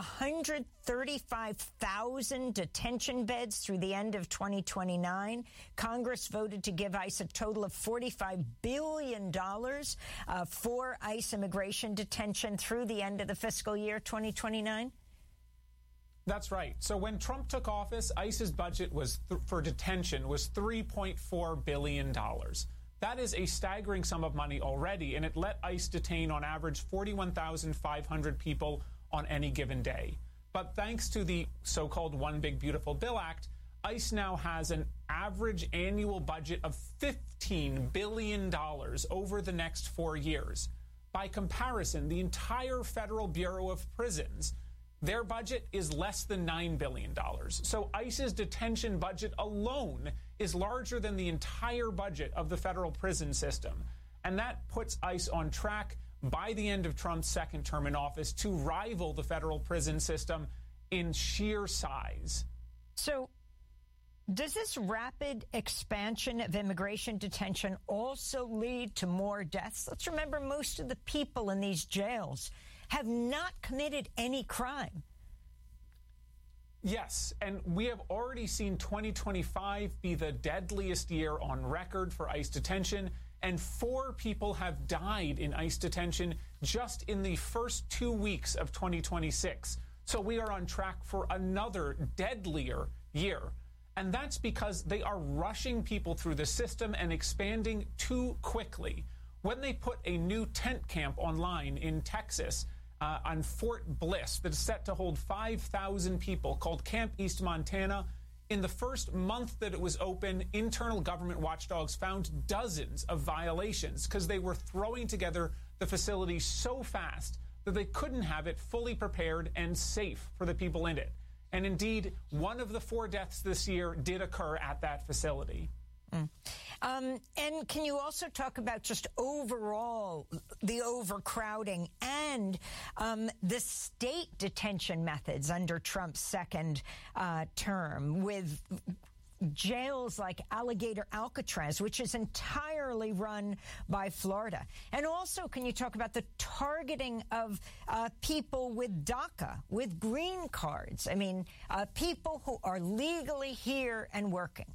135,000 detention beds through the end of 2029. Congress voted to give ICE a total of $45 billion for ICE immigration detention through the end of the fiscal year 2029. That's right. So when Trump took office, ICE's budget for detention was $3.4 billion. That is a staggering sum of money already, and it let ICE detain on average 41,500 people on any given day. But thanks to the so-called One Big Beautiful Bill Act, ICE now has an average annual budget of $15 billion over the next 4 years. By comparison, the entire Federal Bureau of Prisons, their budget is less than $9 billion. So ICE's detention budget alone is larger than the entire budget of the federal prison system. And that puts ICE on track by the end of Trump's second term in office to rival the federal prison system in sheer size. So does this rapid expansion of immigration detention also lead to more deaths? Let's remember, most of the people in these jails have not committed any crime. Yes, and we have already seen 2025 be the deadliest year on record for ICE detention, and 4 people have died in ICE detention just in the first 2 weeks of 2026. So we are on track for another deadlier year. And that's because they are rushing people through the system and expanding too quickly. When they put a new tent camp online in Texas on Fort Bliss that is set to hold 5,000 people called Camp East Montana, in the first month that it was open, internal government watchdogs found dozens of violations because they were throwing together the facility so fast that they couldn't have it fully prepared and safe for the people in it. And indeed, one of the 4 deaths this year did occur at that facility. And can you also talk about just overall the overcrowding and the state detention methods under Trump's second term, with jails like Alligator Alcatraz, which is entirely run by Florida? And also, can you talk about the targeting of people with DACA, with green cards? I mean, people who are legally here and working.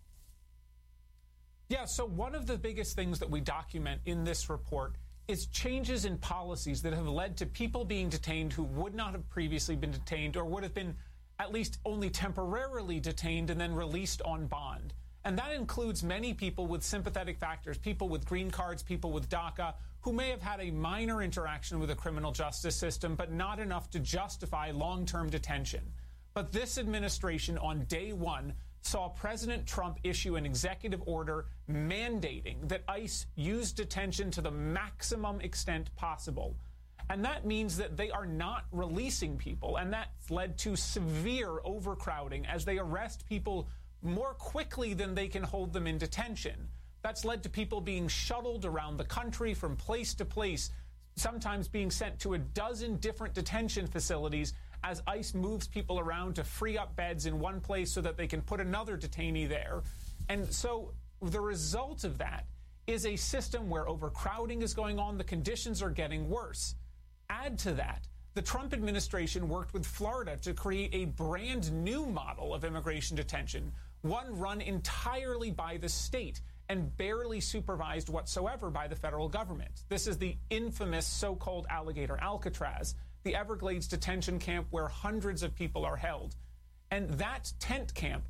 Yeah, so one of the biggest things that we document in this report is changes in policies that have led to people being detained who would not have previously been detained or would have been at least only temporarily detained and then released on bond. And that includes many people with sympathetic factors, people with green cards, people with DACA, who may have had a minor interaction with the criminal justice system, but not enough to justify long-term detention. But this administration on day one saw President Trump issue an executive order mandating that ICE use detention to the maximum extent possible. And that means that they are not releasing people, and that's led to severe overcrowding as they arrest people more quickly than they can hold them in detention. That's led to people being shuttled around the country from place to place, sometimes being sent to a dozen different detention facilities as ICE moves people around to free up beds in one place so that they can put another detainee there. And so the result of that is a system where overcrowding is going on, the conditions are getting worse. Add to that, the Trump administration worked with Florida to create a brand new model of immigration detention, one run entirely by the state and barely supervised whatsoever by the federal government. This is the infamous so-called Alligator Alcatraz, the Everglades detention camp where hundreds of people are held. And that tent camp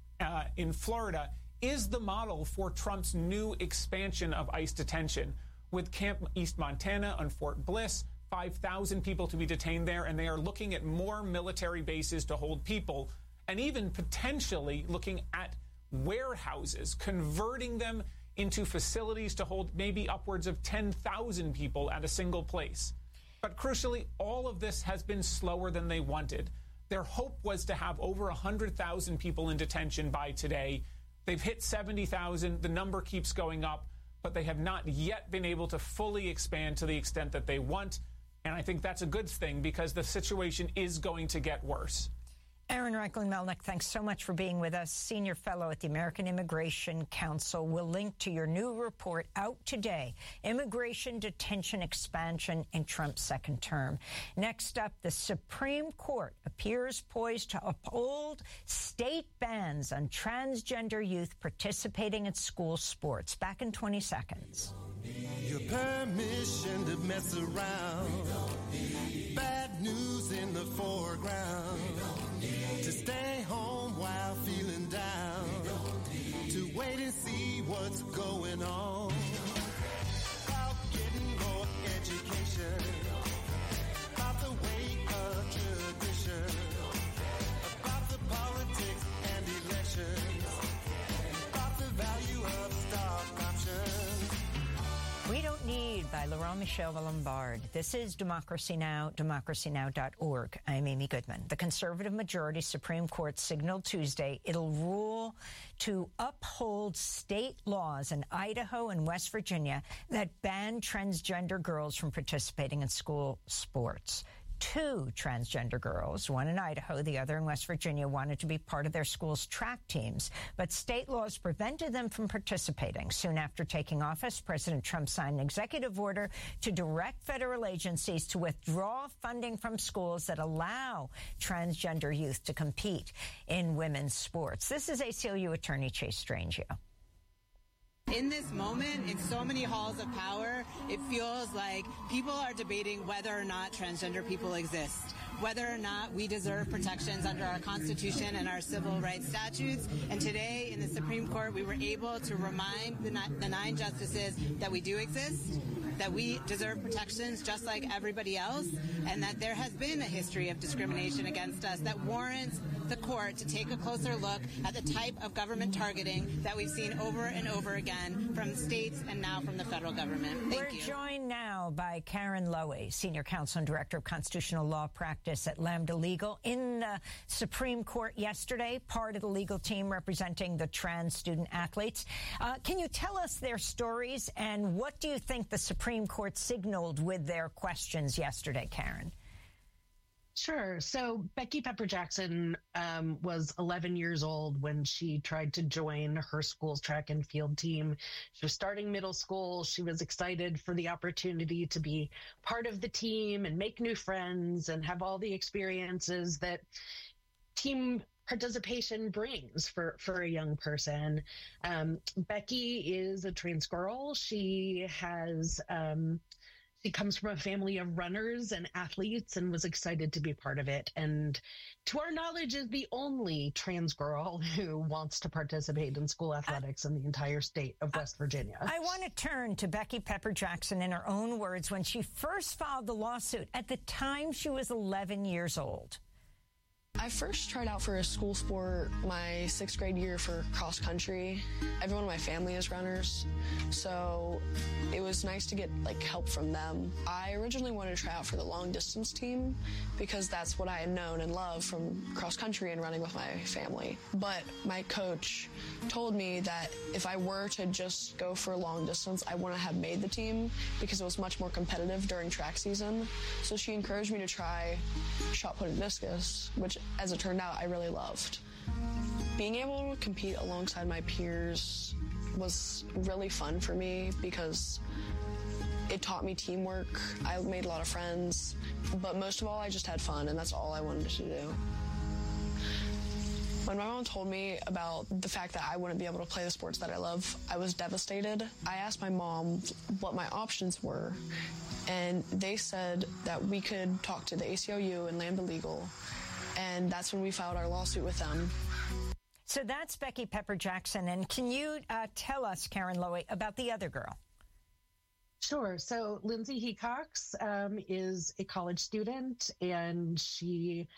in Florida is the model for Trump's new expansion of ICE detention, with Camp East Montana on Fort Bliss, 5,000 people to be detained there, and they are looking at more military bases to hold people, and even potentially looking at warehouses, converting them into facilities to hold maybe upwards of 10,000 people at a single place. But crucially, all of this has been slower than they wanted. Their hope was to have over 100,000 people in detention by today. They've hit 70,000. The number keeps going up, but they have not yet been able to fully expand to the extent that they want. And I think that's a good thing because the situation is going to get worse. Aaron Reichlin-Melnick, thanks so much for being with us. Senior Fellow at the American Immigration Council. We'll link to your new report out today, Immigration Detention Expansion in Trump's second term. Next up, the Supreme Court appears poised to uphold state bans on transgender youth participating in school sports. Back in 20 seconds. Your permission to mess around. Bad news in the foreground. To stay home while feeling down. To wait and see what's going on. About getting more education. About the weight of tradition. About the politics and elections. About the value of stock options. We Don't Need by Laurent Michel Lombard. This is Democracy Now!, democracynow.org. I'm Amy Goodman. The conservative majority Supreme Court signaled Tuesday it'll rule to uphold state laws in Idaho and West Virginia that ban transgender girls from participating in school sports. 2 transgender girls, one in Idaho, the other in West Virginia, wanted to be part of their school's track teams, but state laws prevented them from participating. Soon after taking office, President Trump signed an executive order to direct federal agencies to withdraw funding from schools that allow transgender youth to compete in women's sports. This is ACLU attorney Chase Strangio. In this moment, in so many halls of power, it feels like people are debating whether or not transgender people exist, whether or not we deserve protections under our Constitution and our civil rights statutes. And today in the Supreme Court, we were able to remind the 9 justices that we do exist, that we deserve protections just like everybody else, and that there has been a history of discrimination against us that warrants the court to take a closer look at the type of government targeting that we've seen over and over again from states and now from the federal government. Thank you. We're joined now by Karen Lowy, Senior Counsel and Director of Constitutional Law Practice at Lambda Legal. In the Supreme Court yesterday, part of the legal team representing the trans student athletes. Can you tell us their stories and what do you think the Supreme Court signaled with their questions yesterday, Karen? Sure. So Becky Pepper Jackson was 11 years old when she tried to join her school's track and field team. She was starting middle school. She was excited for the opportunity to be part of the team and make new friends and have all the experiences that team participation brings for a young person. Becky is a trans girl. She comes from a family of runners and athletes and was excited to be part of it. And to our knowledge, is the only trans girl who wants to participate in school athletics in the entire state of West Virginia. I want to turn to Becky Pepper Jackson in her own words when she first filed the lawsuit. At the time, she was 11 years old. I first tried out for a school sport my 6th grade year for cross country. Everyone in my family is runners, so it was nice to get help from them. I originally wanted to try out for the long distance team because that's what I had known and loved from cross country and running with my family. But my coach told me that if I were to just go for long distance, I wouldn't have made the team because it was much more competitive during track season. So she encouraged me to try shot put and discus, which as it turned out, I really loved. Being able to compete alongside my peers was really fun for me because it taught me teamwork. I made a lot of friends, but most of all, I just had fun, and that's all I wanted to do. When my mom told me about the fact that I wouldn't be able to play the sports that I love, I was devastated. I asked my mom what my options were, and they said that we could talk to the ACLU and Lambda Legal, and that's when we filed our lawsuit with them. So that's Becky Pepper Jackson. And can you tell us, Karen Lowy, about the other girl? Sure. So Lindsay Hecox is a college student, and she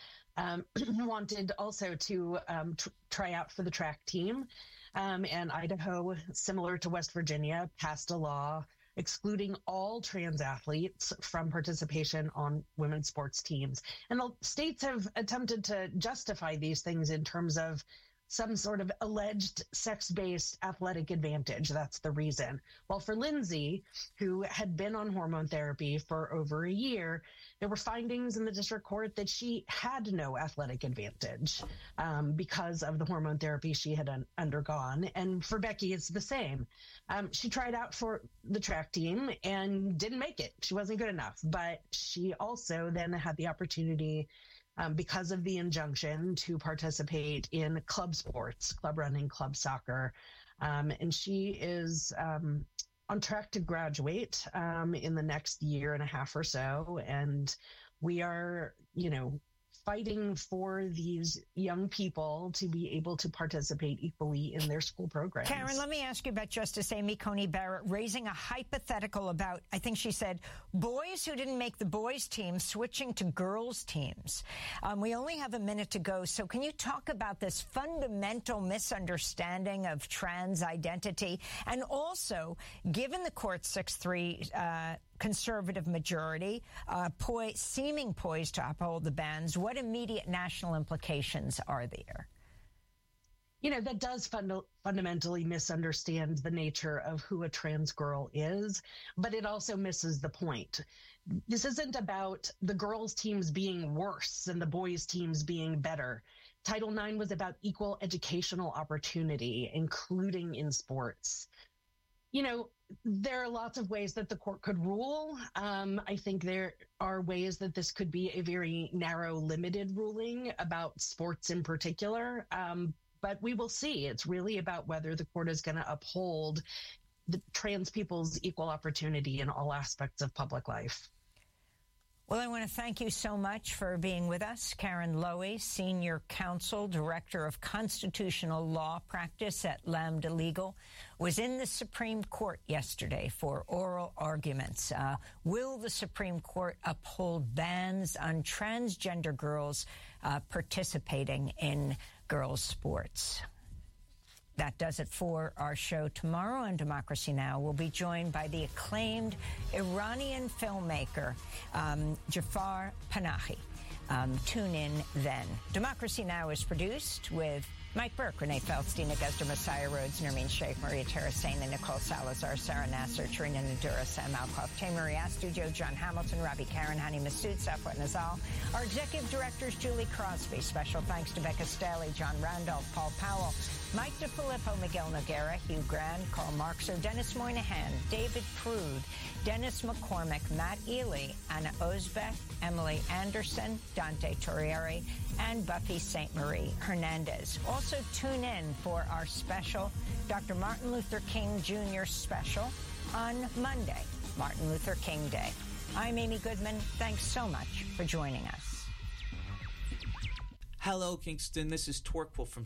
wanted also to try out for the track team. And Idaho, similar to West Virginia, passed a law excluding all trans athletes from participation on women's sports teams. And the states have attempted to justify these things in terms of some sort of alleged sex-based athletic advantage. That's the reason. Well, for Lindsay, who had been on hormone therapy for over a year, there were findings in the district court that she had no athletic advantage because of the hormone therapy she had undergone. And for Becky, it's the same. She tried out for the track team and didn't make it. She wasn't good enough. But she also then had the opportunity because of the injunction to participate in club sports, club running, club soccer. And she is on track to graduate in the next year and a half or so. And we are, fighting for these young people to be able to participate equally in their school programs. Karen, let me ask you about Justice Amy Coney Barrett raising a hypothetical about, I think she said, boys who didn't make the boys' team switching to girls' teams. We only have a minute to go, so can you talk about this fundamental misunderstanding of trans identity? And also, given the court's 6-3 conservative majority, seeming poised to uphold the bans, what immediate national implications are there? That does fundamentally misunderstand the nature of who a trans girl is, but it also misses the point. This isn't about the girls' teams being worse and the boys' teams being better. Title IX was about equal educational opportunity, including in sports. There are lots of ways that the court could rule. I think there are ways that this could be a very narrow, limited ruling about sports in particular. But we will see. It's really about whether the court is going to uphold the trans people's equal opportunity in all aspects of public life. Well, I want to thank you so much for being with us. Karen Lowy, Senior Counsel, Director of Constitutional Law Practice at Lambda Legal, was in the Supreme Court yesterday for oral arguments. Will the Supreme Court uphold bans on transgender girls participating in girls' sports? That does it for our show. Tomorrow on Democracy Now! We'll be joined by the acclaimed Iranian filmmaker, Jafar Panahi. Tune in then. Democracy Now! Is produced with Mike Burke, Renee Feldstein, Augusta Messiah Rhodes, Nermeen Sheikh, Maria Terracena, Nicole Salazar, Sarah Nasser, Trina Nadura, Sam Alcoff, Tamari Astudio, John Hamilton, Robbie Karen, Hani Masood, Safwat Nazal. Our executive directors, Julie Crosby. Special thanks to Becca Staley, John Randolph, Paul Powell, Mike DeFilippo, Miguel Noguera, Hugh Grand, Karl Marxer, Dennis Moynihan, David Prude, Dennis McCormick, Matt Ely, Anna Osbeck, Emily Anderson, Dante Torrieri, and Buffy St. Marie Hernandez. Also tune in for our special Dr. Martin Luther King Jr. special on Monday, Martin Luther King Day. I'm Amy Goodman. Thanks so much for joining us. Hello, Kingston. This is Torquil from